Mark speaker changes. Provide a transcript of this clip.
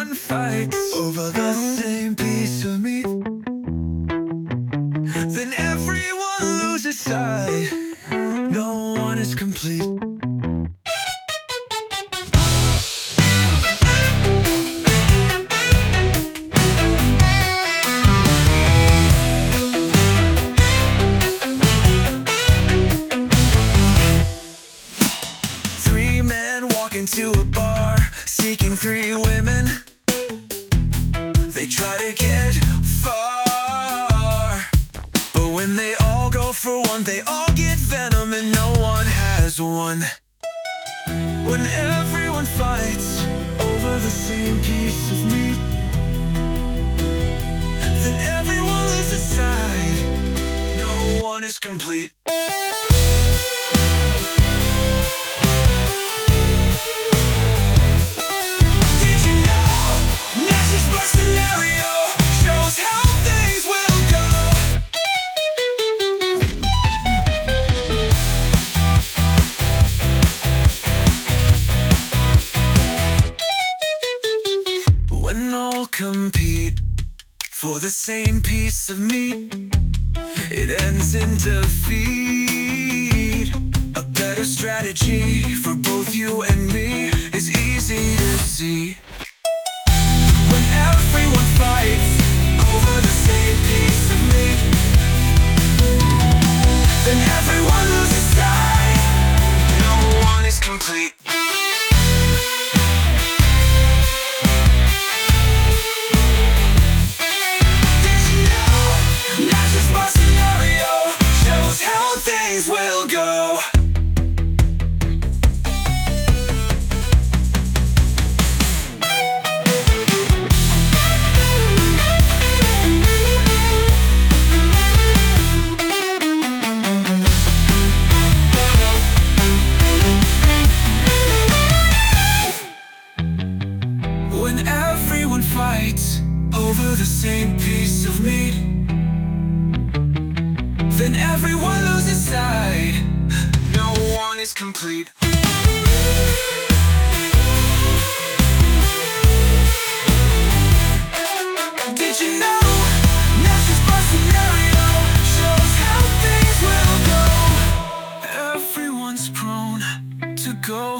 Speaker 1: everyone fights over the same piece of meat, then everyone loses sight. No one is complete. Three men walk into a bar, seeking three women. They try to get far, but when they all go for one, they all get venom and no one has won. When everyone fights over the same piece of meat, then everyone loses sight. No one is complete. When all compete for the same piece of meat, it ends in defeat. A better strategy for both you and me is easy to see. When everyone fights over the same piece of meat, then everyone loses sight. No one is complete. Will go. When everyone fights over the same piece of meat, then everyone loses sight. No one is complete. Did you know Nash's bar scenario shows how things will go? Everyone's prone to go